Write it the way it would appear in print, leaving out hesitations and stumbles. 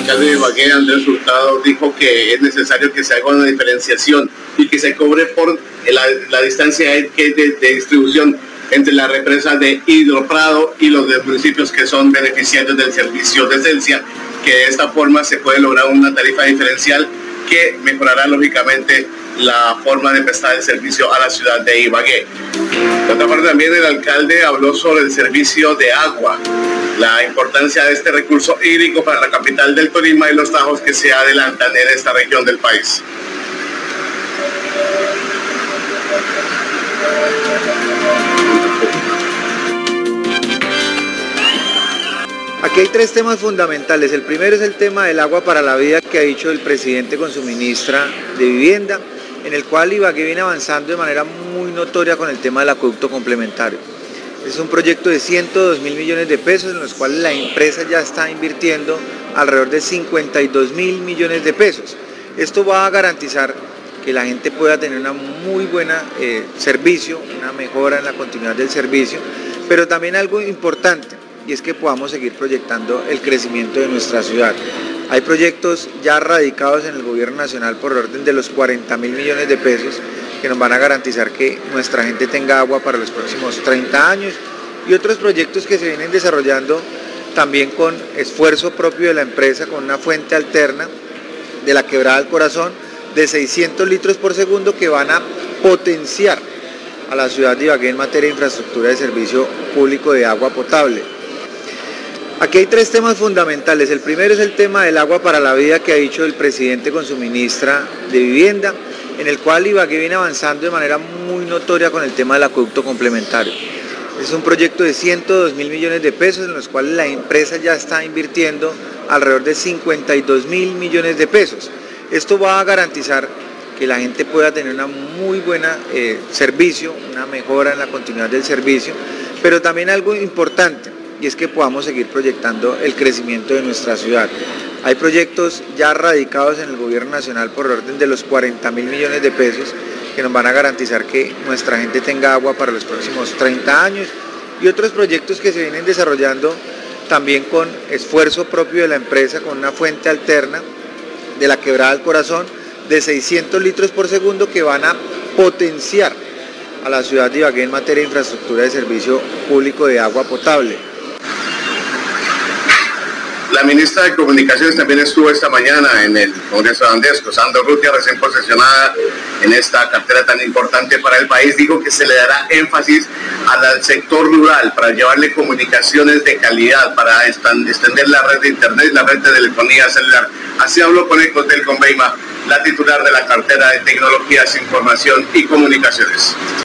alcalde de Ibagué, Andrés Hurtado, dijo que es necesario que se haga una diferenciación y que se cobre por la distancia de distribución entre la represa de Hidroprado y los municipios que son beneficiarios del servicio de esencia, que de esta forma se puede lograr una tarifa diferencial que mejorará lógicamente la forma de prestar el servicio a la ciudad de Ibagué. Por otra parte, también el alcalde habló sobre el servicio de agua, la importancia de este recurso hídrico para la capital del Tolima y los trabajos que se adelantan en esta región del país. Aquí hay tres temas fundamentales. El primero es el tema del agua para la vida que ha dicho el presidente con su ministra de Vivienda, en el cual Ibagué viene avanzando de manera muy notoria con el tema del acueducto complementario. Es un proyecto de 102.000 millones de pesos en los cuales la empresa ya está invirtiendo alrededor de 52.000 millones de pesos. Esto va a garantizar que la gente pueda tener una muy buena servicio, una mejora en la continuidad del servicio, pero también algo importante, y es que podamos seguir proyectando el crecimiento de nuestra ciudad. Hay proyectos ya radicados en el gobierno nacional por orden de los 40.000 millones de pesos que nos van a garantizar que nuestra gente tenga agua para los próximos 30 años y otros proyectos que se vienen desarrollando también con esfuerzo propio de la empresa, con una fuente alterna de la Quebrada del Corazón de 600 litros por segundo que van a potenciar a la ciudad de Ibagué en materia de infraestructura de servicio público de agua potable. Aquí hay tres temas fundamentales. El primero es el tema del agua para la vida que ha dicho el presidente con su ministra de Vivienda, en el cual Ibagué viene avanzando de manera muy notoria con el tema del acueducto complementario. Es un proyecto de 102.000 millones de pesos en los cuales la empresa ya está invirtiendo alrededor de 52.000 millones de pesos. Esto va a garantizar que la gente pueda tener una muy buena servicio, una mejora en la continuidad del servicio, pero también algo importante, y es que podamos seguir proyectando el crecimiento de nuestra ciudad. Hay proyectos ya radicados en el gobierno nacional por orden de los 40.000 millones de pesos que nos van a garantizar que nuestra gente tenga agua para los próximos 30 años y otros proyectos que se vienen desarrollando también con esfuerzo propio de la empresa, con una fuente alterna de la Quebrada del Corazón de 600 litros por segundo que van a potenciar a la ciudad de Ibagué en materia de infraestructura de servicio público de agua potable. La ministra de Comunicaciones también estuvo esta mañana en el Congreso de Andesco. Sandra Urrutia, recién posesionada en esta cartera tan importante para el país, dijo que se le dará énfasis al sector rural para llevarle comunicaciones de calidad, para extender la red de internet, la red de telefonía celular. Así habló con Ecos del Conveima, la titular de la cartera de Tecnologías, Información y Comunicaciones.